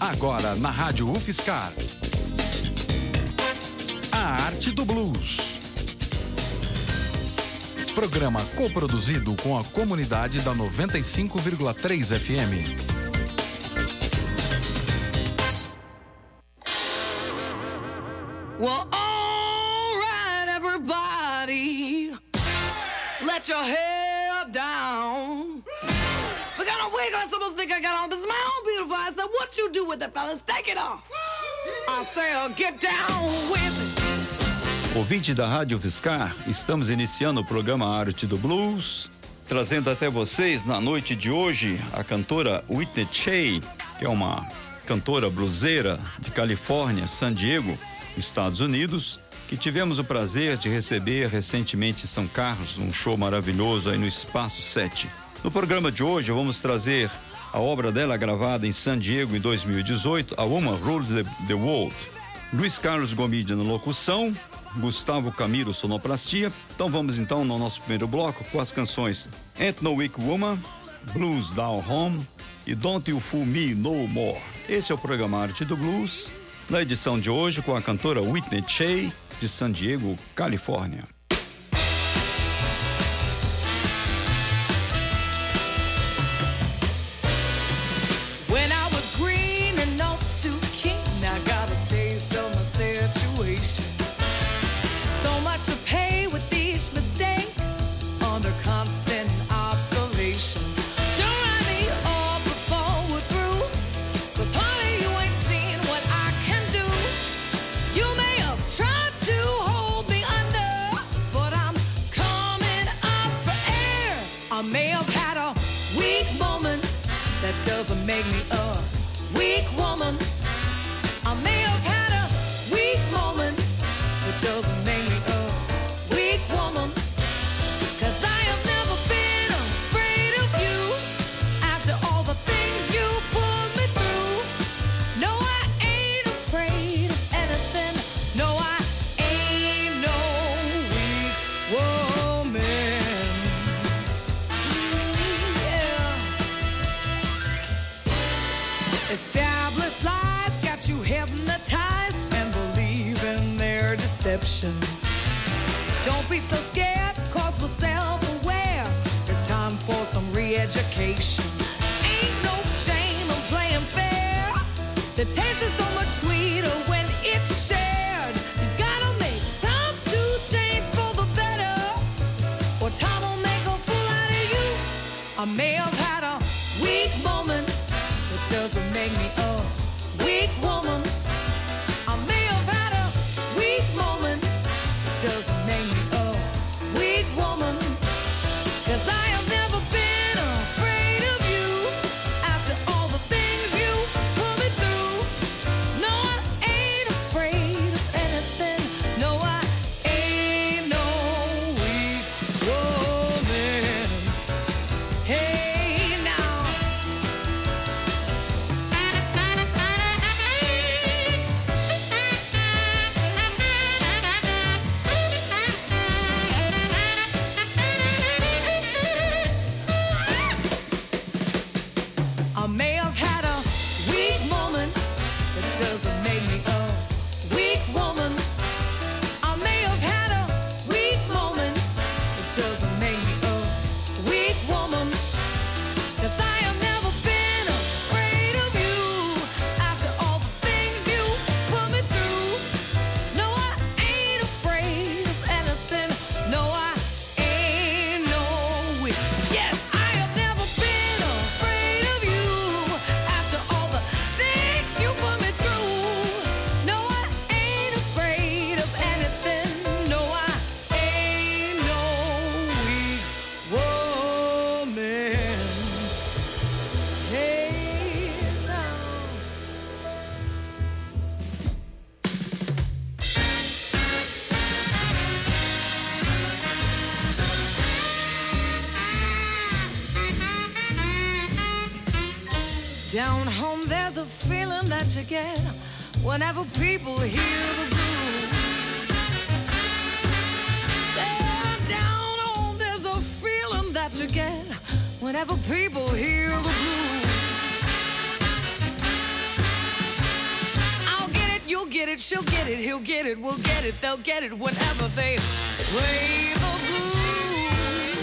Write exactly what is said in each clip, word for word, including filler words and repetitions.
Agora na Rádio UFSCar. A Arte do Blues. Programa coproduzido com a comunidade da noventa e cinco vírgula três F M. Well, all right, everybody, let your hair down. We got a wig on, some people think I got on, but it's my own beautiful. I said, what you do with it, fellas? Take it off. I say, uh, get down with it. Ouvinte da Rádio UFSCar, estamos iniciando o programa Arte do Blues, trazendo até vocês na noite de hoje a cantora Whitney Shea, que é uma cantora bluseira de Califórnia, San Diego, Estados Unidos, que tivemos o prazer de receber recentemente em São Carlos, um show maravilhoso aí no Espaço sete. No programa de hoje vamos trazer a obra dela gravada em San Diego em dois mil e dezoito, A Woman Rules the, the World. Luiz Carlos Gomide na locução, Gustavo Camilo sonoplastia. Então vamos então no nosso primeiro bloco com as canções Ain't No Weak Woman, Blues Down Home e Don't You Fool Me No More. Esse é o programa Arte do Blues, na edição de hoje com a cantora Whitney Shea, de San Diego, Califórnia. When I was green and not too keen, I got a taste of my situation. So much to pay with each mistake, under constant observation. Don't write me off before we're through, 'cause honey, you ain't seen what I can do. You may have tried to hold me under, but I'm coming up for air. I may have had a weak moment, that doesn't make me a weak woman. I may have had a weak moment, that doesn't make me a weak woman. 'Cause I have never been afraid of you, after all the things you put me through. No, I ain't afraid of anything. No, I ain't no weak woman. Mm, yeah. Established lies got you hypnotized and believe in their deception. Don't be so scared, 'cause we're self-aware. It's time for some re-education. Ain't no shame in playing fair. The taste is so much sweeter when it's shared. You've gotta make time to change for the better, or time will make a fool out of you. I may have had a weak moment, that doesn't make me a weak woman. I may have had a weak moment, doesn't make me a weak woman. 'Cause I have never been afraid of you, after all the things you put me through. No, I ain't afraid of anything. No, I ain't no weak woman. Hey, now. I may have had a weak moment, that doesn't make me a weak woman. I may have had a weak moment, that doesn't make me a weak woman. 'Cause I have never been afraid of you, after all the things you put me through. No, I ain't afraid of anything. No, I ain't no weak. Yes, I have never been afraid of you, after all the things you put me through. No, I ain't afraid of anything. No, I ain't no weak woman. Hey, now. Down home, there's a feeling that you get whenever people hear the blues. There, down home, there's a feeling that you get whenever people hear the blues. it, she'll get it, he'll get it, we'll get it, they'll get it whenever they play the blues.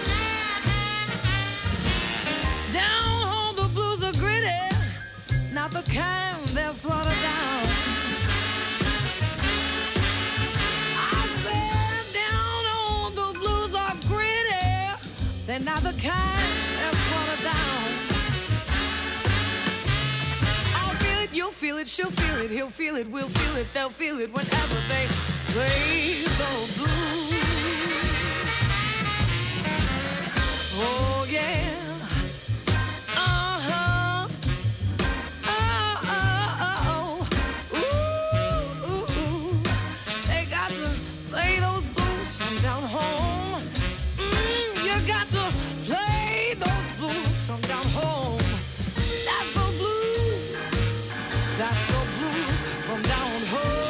Down home the blues are gritty, not the kind that's watered down. I said down home the blues are gritty, they're not the kind that's watered down. You'll feel it, she'll feel it, he'll feel it, we'll feel it, they'll feel it whenever they play the blues. Oh yeah. Uh-huh. Oh, oh, oh, oh. Ooh, ooh, ooh. They got to play those blues from down home. Mm, you got to play those blues from down home. That's the blues. That's the blues from down home.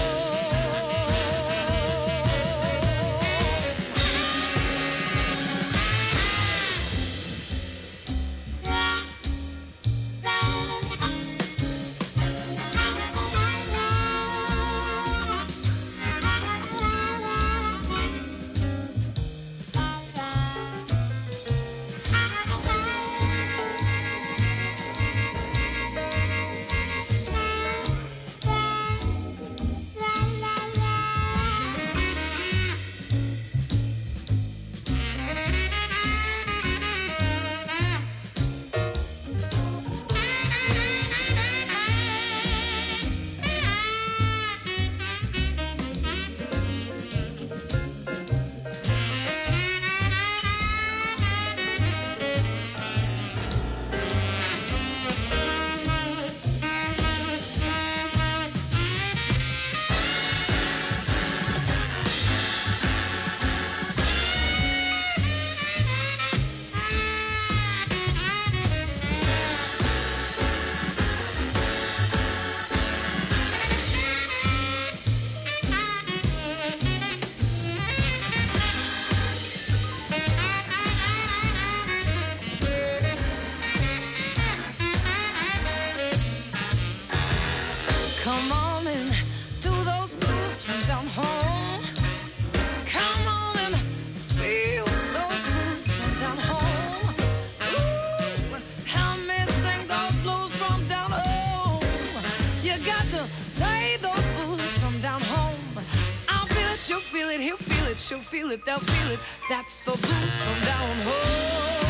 Come on and do those blues from down home. Come on and feel those blues from down home. Ooh, help me sing those blues from down home. You got to play those blues from down home. I'll feel it, you'll feel it, he'll feel it, she'll feel it, they'll feel it. That's the blues from down home.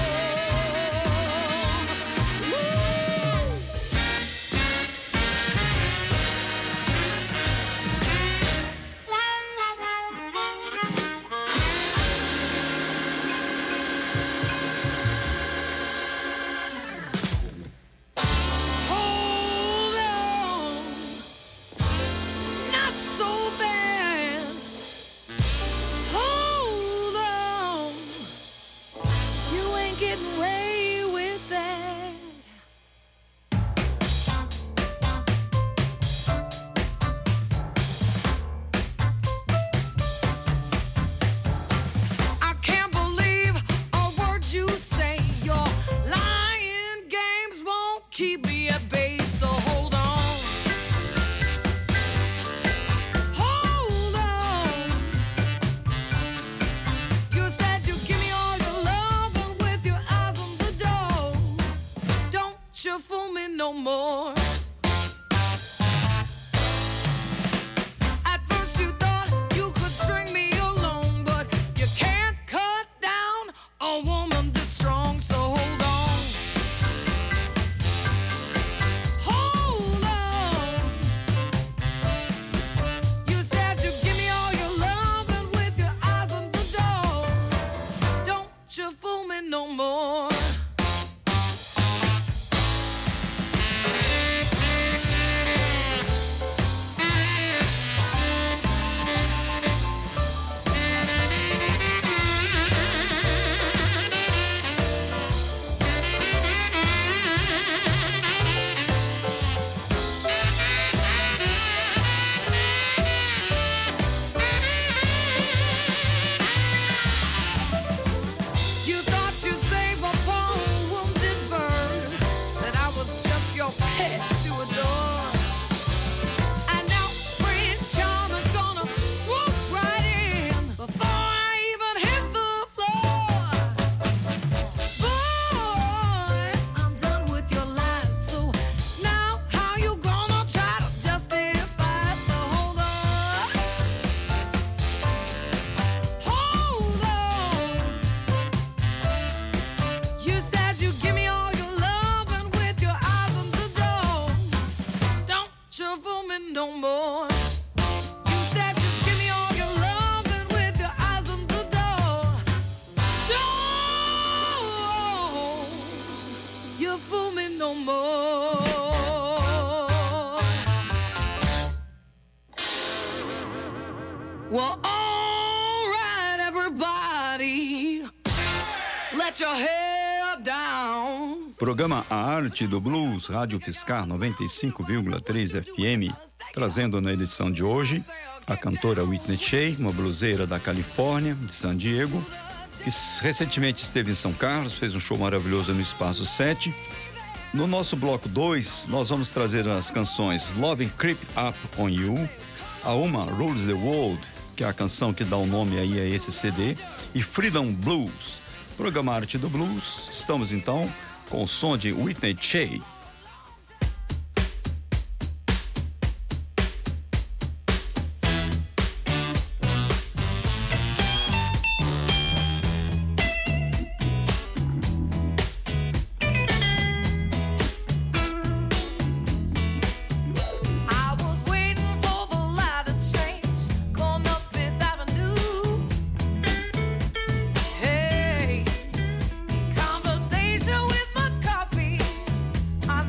Keep me at bay, so hold on. Hold on. You said you'd give me all your love, and with your eyes on the door, don't you fool me no more. At first you thought you could string me along, but you can't cut down a woman this strong, so hold on. No more. Pet to adore. And now, friend, no more. You said you'd give me all your love and with your eyes on the door. Don't you fool me no more. Well, all right, everybody, let your hair down. Programa A Arte do Blues, Rádio Fiscar noventa e cinco vírgula três F M, trazendo na edição de hoje a cantora Whitney Shea, uma bluseira da Califórnia, de San Diego, que recentemente esteve em São Carlos, fez um show maravilhoso no Espaço sete. No nosso bloco dois, nós vamos trazer as canções Loving Creep Up on You, a uma Rules the World, que é a canção que dá o nome aí a esse C D, e Freedom Blues. Programa Arte do Blues, estamos então com o som de Whitney Shea. Conversation with my coffee. I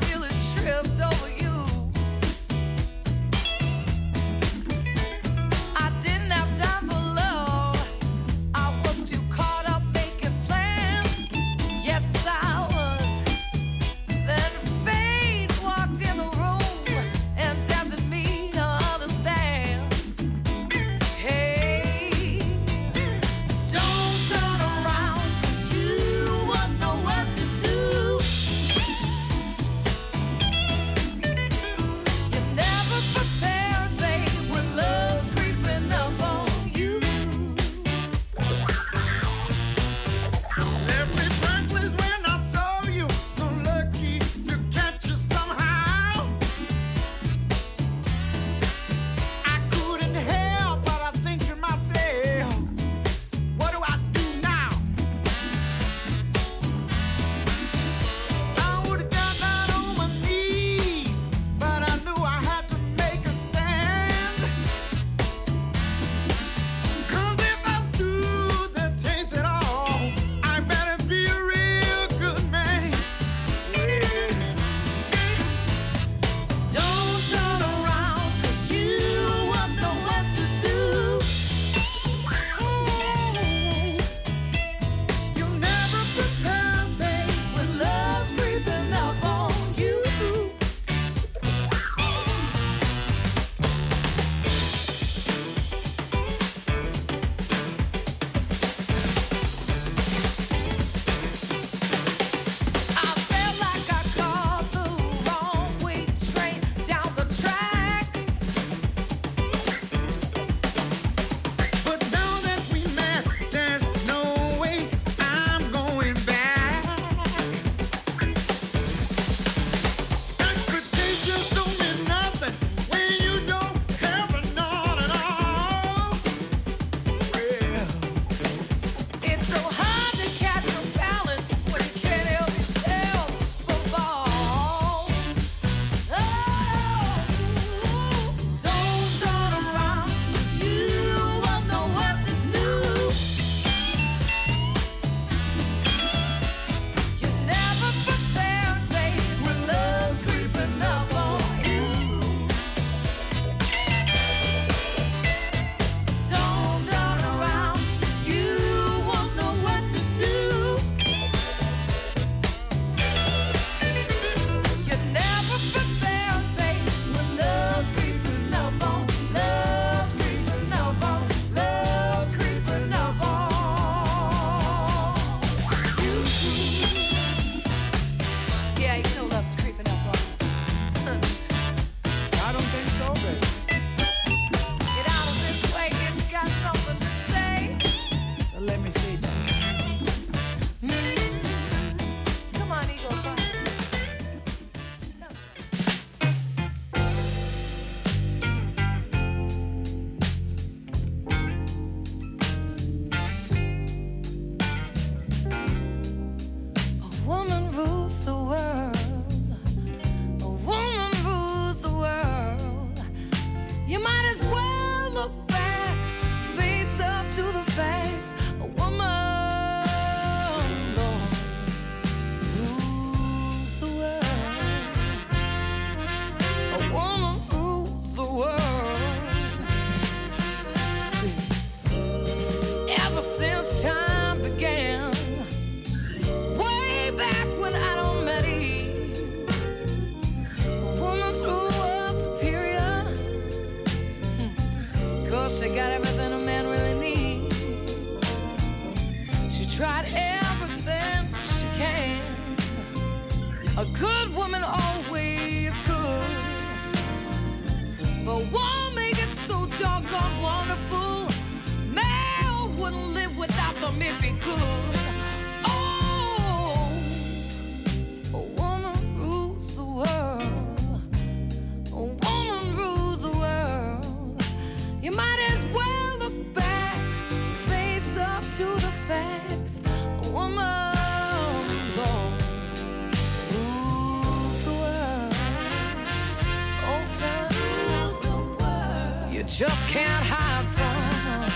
she got everything a man really needs. She tried everything she can. A good woman always could. But won't make it so doggone wonderful. Man wouldn't live without them if he could. Oh, a woman rules the world. A woman rules the world. You might as well look back, face up to the facts. A woman, Lord, rules the world. Oh, fellas, rules the world. You just can't hide from her.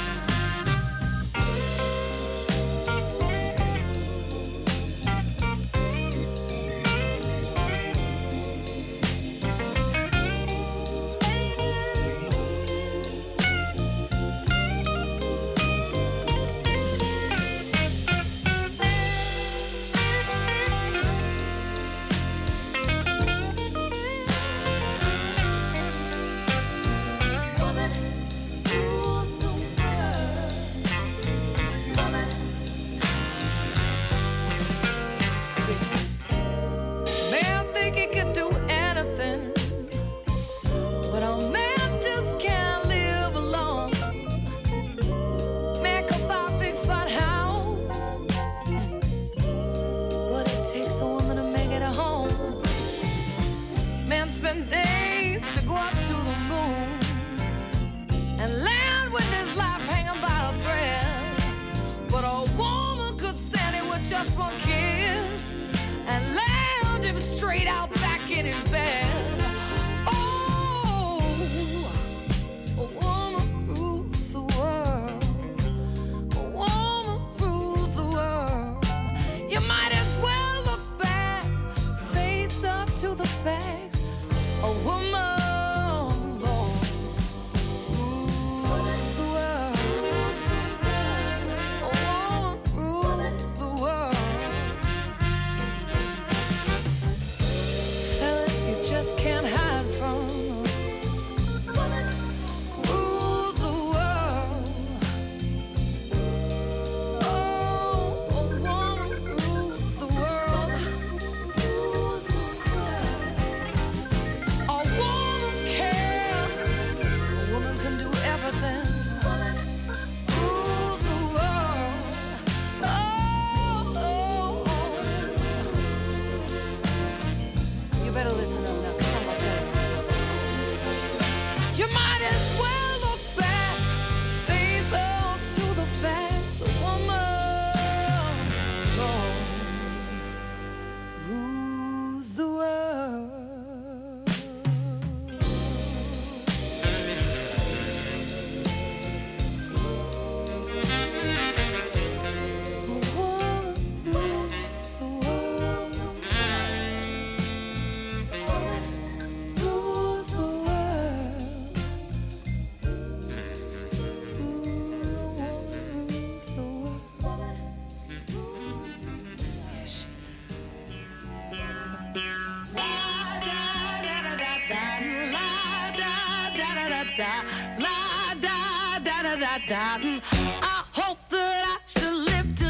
I hope that I shall live to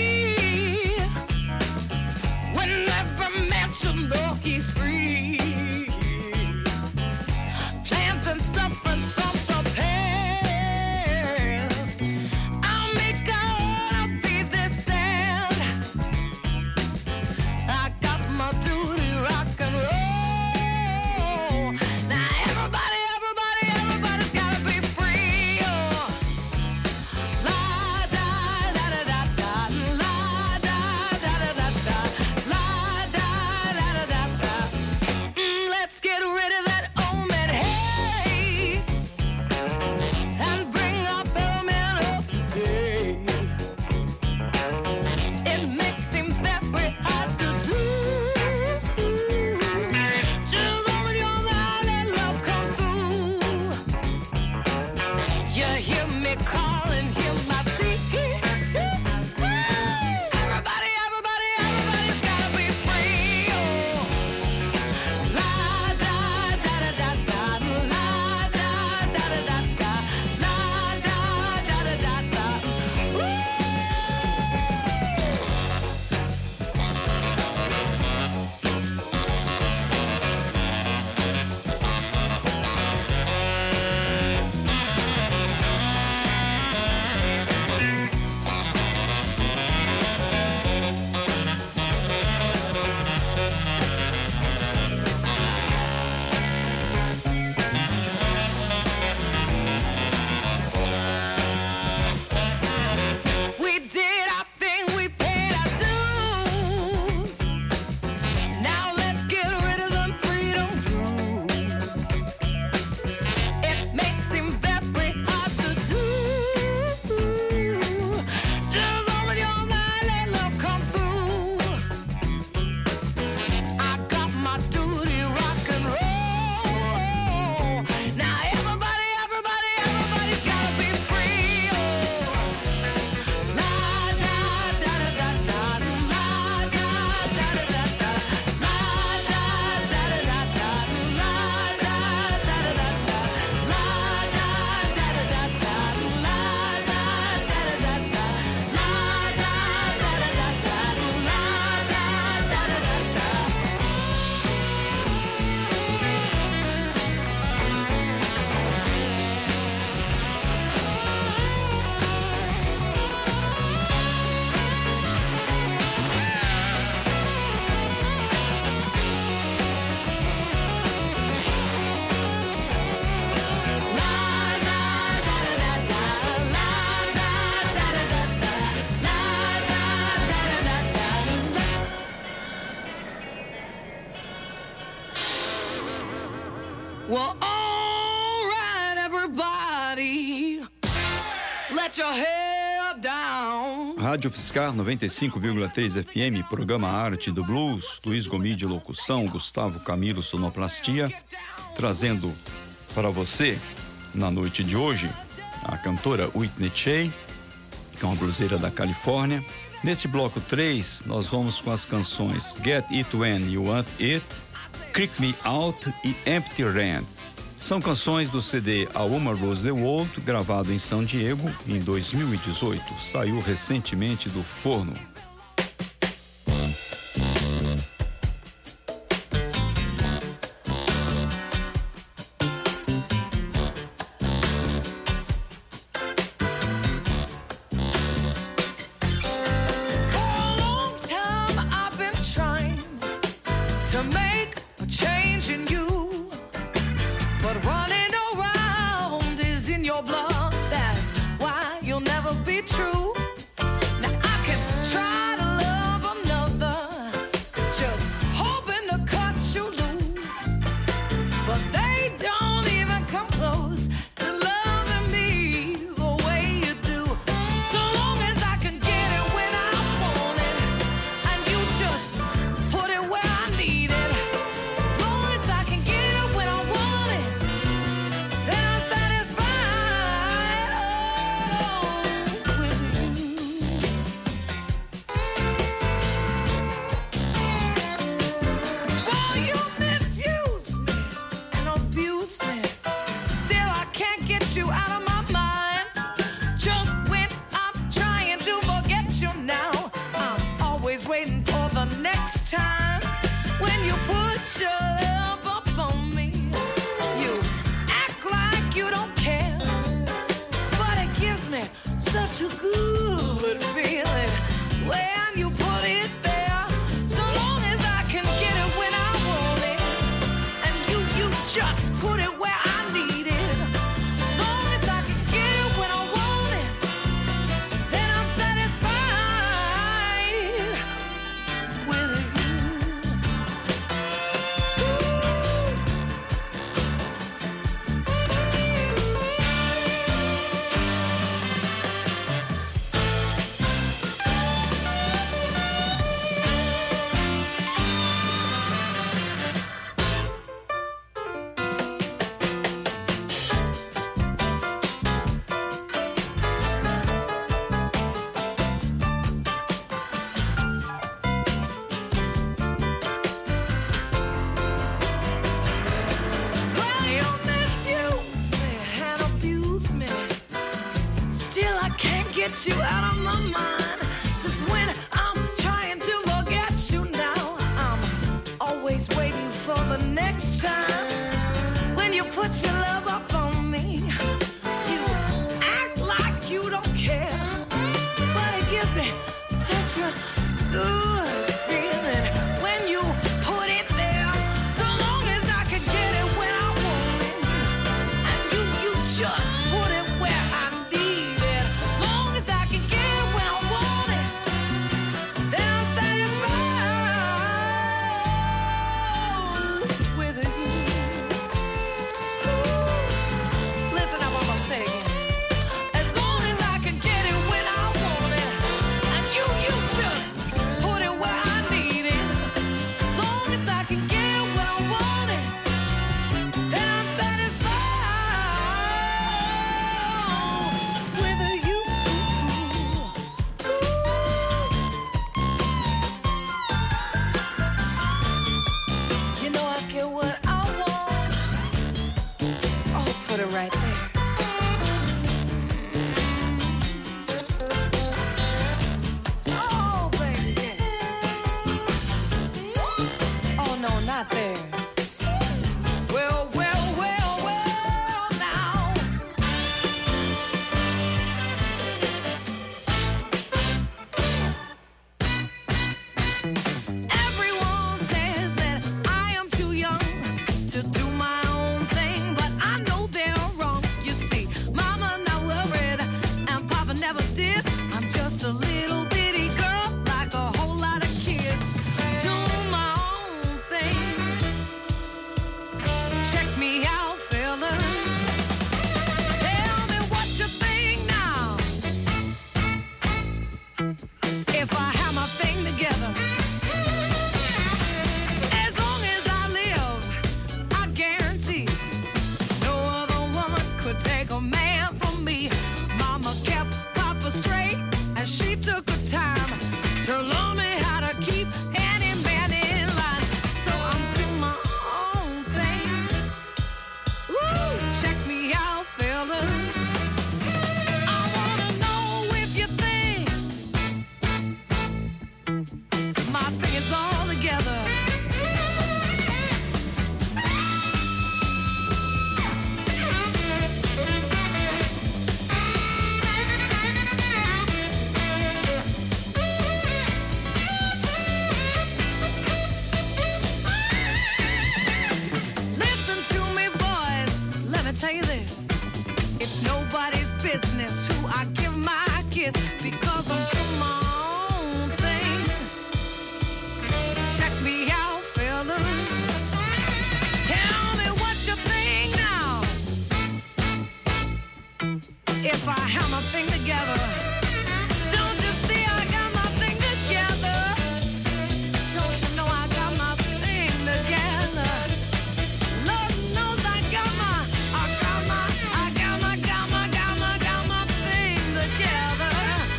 see when every man shall know he's free. Plans and sufferings from the past, I'll make out be this end. I got my duty, rock and roll. Now everybody, everybody, everybody's gotta be free. Oh. Well, all right, everybody, let your hair down. Rádio Fiscar noventa e cinco vírgula três F M, programa Arte do Blues, Luiz Gomide locução, Gustavo Camilo sonoplastia, trazendo para você, na noite de hoje, a cantora Whitney Chey, que é uma bluseira da Califórnia. Neste bloco três, nós vamos com as canções Get It When You Want It, Kick Me Out e Empty Land. São canções do C D A Woman Rules the World, gravado em São Diego em dois mil e dezoito. Saiu recentemente do forno. To make a change in you, but running around is in your blood. That's why you'll never be true. Now I can try to love another, just hoping to cut you loose, but they don't even come close to loving me the way you do. So long as I can get it when I want it, and you just put it where I need it. You out of my mind. Just when I'm trying to forget you now, I'm always waiting for the next time when you put your love up on me. You act like you don't care, but it gives me such a good feeling when you put it there. So long as I can get it when I want it, and you, you just put it where I need it. Get you out of my mind. Just when I'm trying to forget you now, I'm always waiting for the next time when you put your love up on me. You act like you don't care, but it gives me such a good feeling when you put it there. So long as I can get it when I want it, and you, you just put it where I need it. Long as I can get it when I want it, then I'm satisfied with you. Ooh. Listen up, I'm gonna say it. As long as I can get it when I want it, and you, you just put it where I need it. Long as I can get it when I want it, then I'm satisfied with you. You know I get what I want. Oh, put it right there. Oh, baby, yeah. Oh, no, not there. Well, well, well, well, now. Everyone says that I am too young to do my own thing, but I know they're wrong. You see, Mama not worried and Papa never did. I'm just a little bitty girl like a whole lot of kids, doing my own thing. Check me out. tell you this. It's nobody's business who I give my kiss because I'm doing my own thing. Check me out, fellas. Tell me what you think now. If I have my thing together, don't you see I got my thing together? Don't you know I got my thing together? Lord knows I got my, I got my, I got my, got my, got my, got my thing together.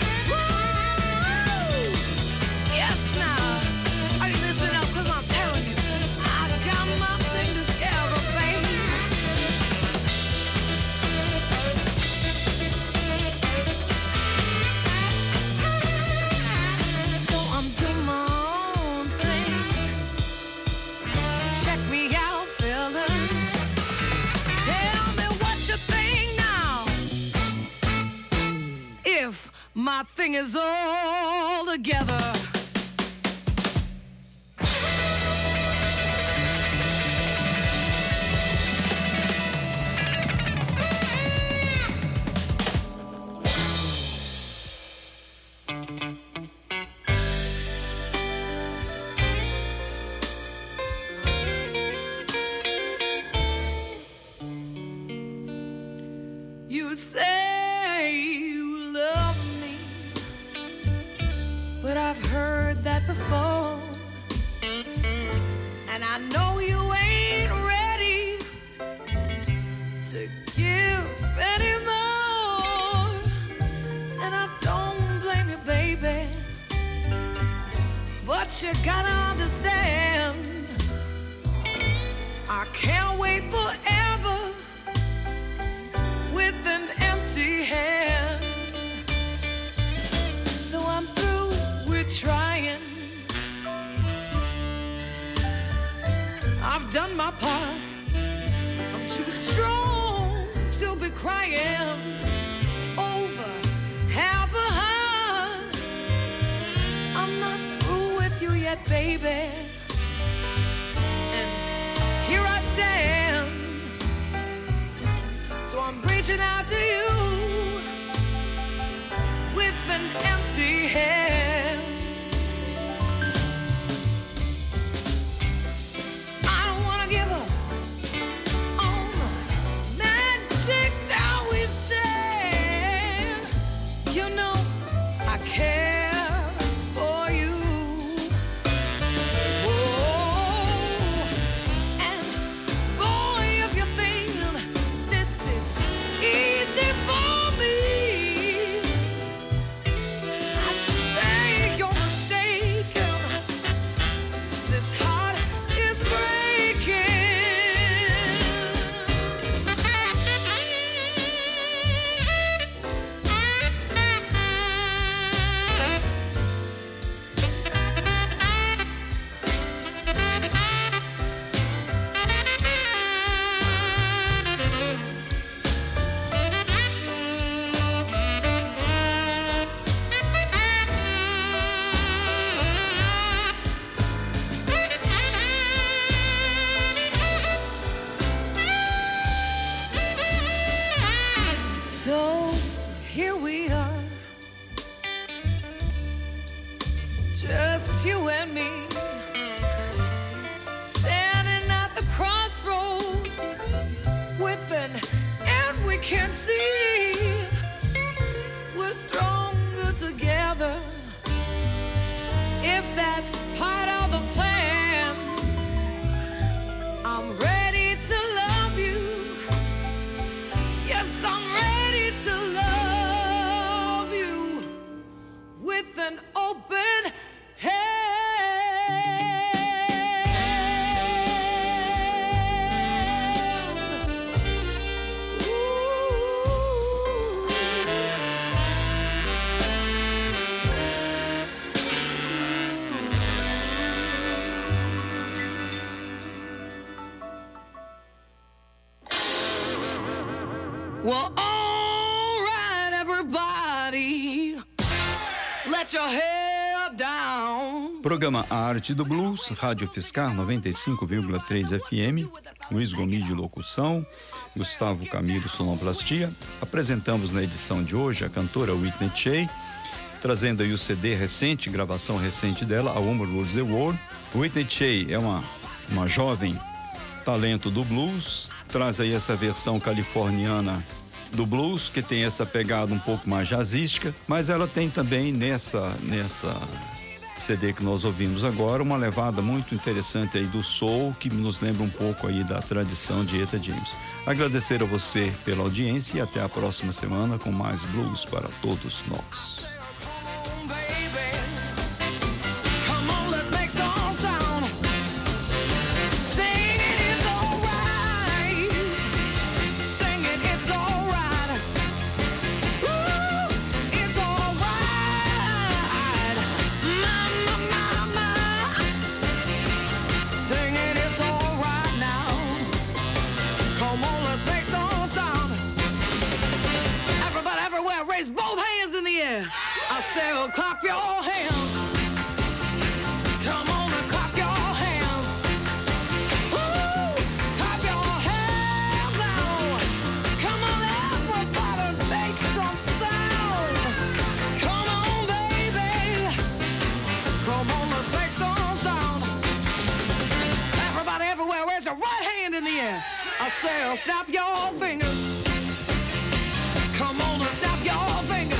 Woo! Yes, now. Are you listening up? Cause I'm telling you, I got my thing together, baby. So I'm doing my own thing. Check me out, fellas. Tell me what you think now. If my thing is all together. You say you love me, but I've heard that before. And I know you ain't ready to give anymore. And I don't blame you, baby, but you gotta understand, I can't wait forever with an empty hand. So I'm through with trying. I've done my part. I'm too strong to be crying over half a heart. I'm not through with you yet, baby. And here I stand. So I'm reaching out to you with an empty hand. I don't wanna give up on the magic that we share. You know I care for you. Oh, and boy, if you think this is easy for me, I'd say you're mistaken. This heart is breaking. So here we are, just you and me, standing at the crossroads with an end we can't see. We're stronger together if that's part of the plan. I'm ready to love you. Yes, I'm ready to love you with an open hand. Well, all right, everybody, let your hair down. Programa A Arte do Blues, Rádio Fiscar noventa e cinco vírgula três F M, Luiz Gomes de locução, Gustavo Camilo sonoplastia. Apresentamos na edição de hoje a cantora Whitney Shea, trazendo aí o C D recente, gravação recente dela, A Woman Rules the World. Whitney Shea é uma, uma jovem talento do blues, traz aí essa versão californiana do blues, que tem essa pegada um pouco mais jazzística, mas ela tem também nessa, nessa C D que nós ouvimos agora, uma levada muito interessante aí do soul, que nos lembra um pouco aí da tradição de Etta James. Agradecer a você pela audiência e até a próxima semana com mais blues para todos nós. I say, well, clap your hands. Come on and clap your hands. Woo! Clap your hands now. Come on, everybody, make some sound. Come on, baby. Come on, let's make some sound. Everybody, everywhere, raise your right hand in the air. I say, well, snap your fingers. Come on and snap your fingers.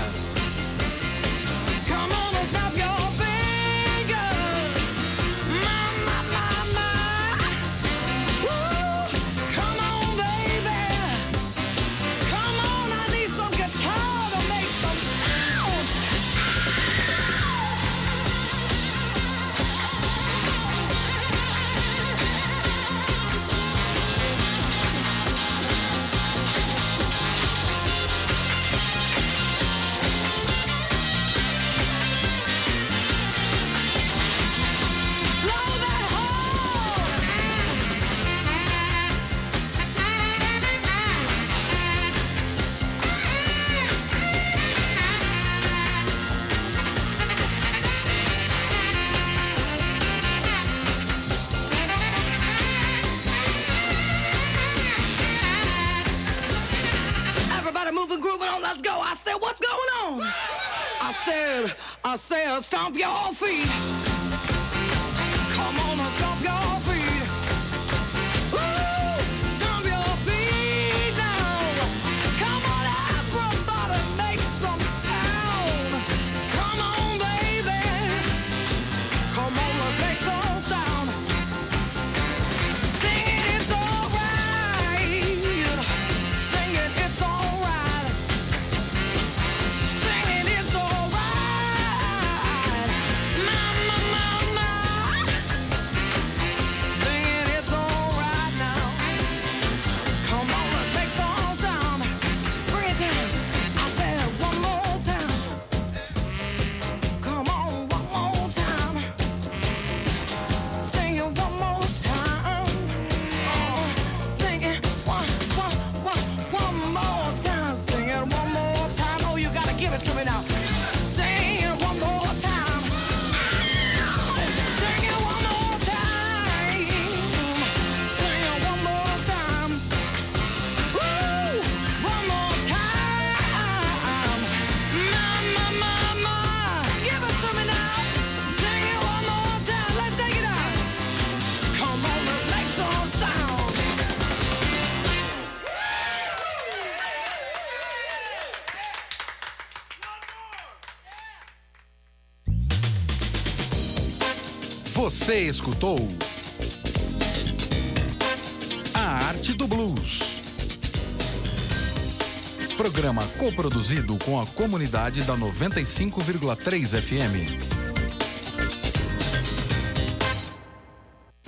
What's going on? I said, I said, stomp your feet. Come on and stomp your feet. Woo! Stomp your feet now. Come on, everybody, make some sound. Come on, baby. Come on, let's make some sound. Sing it, it's alright. Sing it, it's alright. To me now. Sing it one more time. Sing it one more time. Sing it one more time. Woo! One more time. Mama, mama, give it to me now. Sing it one more time. Let's take it out. Come on, let's make some sound. Você escutou A Arte do Blues. Programa coproduzido com a comunidade da noventa e cinco vírgula três F M.